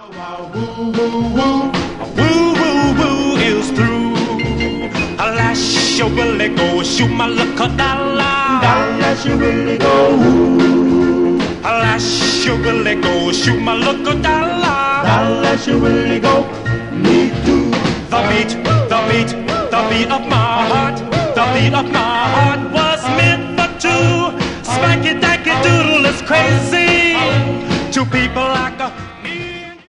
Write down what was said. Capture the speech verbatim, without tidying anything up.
Woo, woo, woo. Woo, woo, woo is through. I lash your willy go, shoot my luck a dollar. Dollar, she really go. Woo. I lash your willy go, shoot my luck a dollar. Dollar, she really go. Me too. The beat, the beat, the beat of my heart, the beat of my heart was meant for two. Spanky danky doodle is crazy. Two people like a